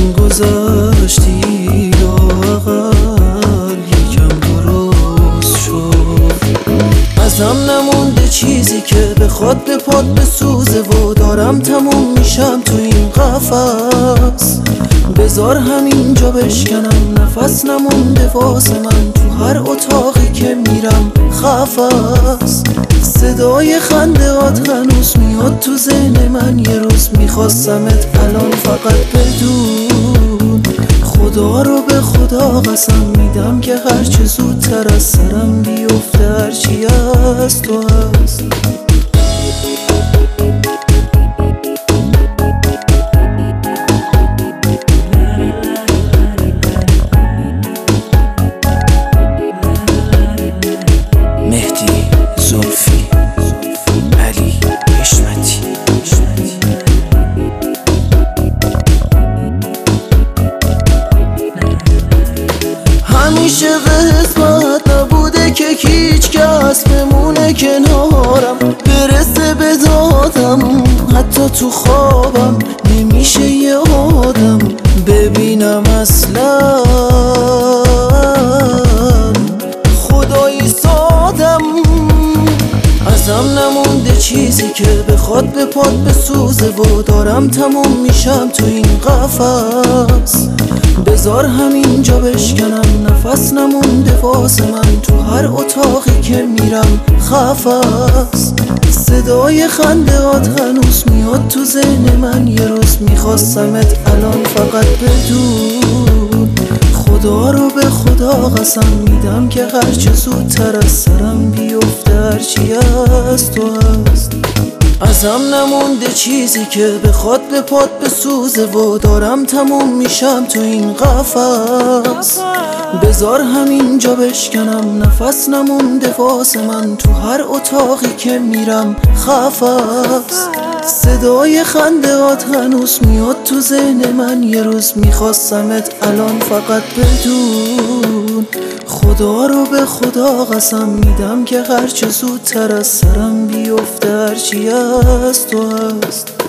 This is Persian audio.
من گذشتی لااقل یکم درست شد. ازم نمونده چیزی که بخواد به پات بسوزه و دارم تموم میشم تو این قفس. بذار همینجا بشکنم، نفس نمونده واسه من تو هر اتاقی که میرم خفس. صدای خندهات هنوز میاد تو ذهن من، یه روز میخواستمت الان فقط بدون. خدا رو به خدا قسم میدم که هرچه زودتر از سرم بیفته هرچی از تو هست. مهدی زلفی علی حشمتی. همیشه قسمت نبوده که هیچ کس بمونه کنارم، برسه به دادم. حتی تو خوابم نمیشه یه آدم ببینم اصلا. خدایی سادم، ازم نمونده چیزی که بخواد به پات بسوزه و دارم تموم میشم تو این قفس. بذار همینجا بشکنم، نفس نمونده واسه من تو هر اتاقی که میرم خفس. صدای خندهات هنوز میاد تو ذهن من، یه روز میخواستمت الان فقط بدون. خدا رو به خدا قسم میدم که هرچه زودتر از سرم بیفته هرچی از تو هست. ازم نمونده چیزی که بخواد به پات بسوزه و دارم تموم میشم تو این قفس. بذار همینجا بشکنم، نفس نمونده واسه من تو هر اتاقی که میرم خفس. صدای خندهات هنوز میاد تو ذهن من، یه روز میخواستمت الان فقط بدون. خدا رو به خدا قسم میدم که هرچه زودتر از سرم بیفته هرچی از تو هست.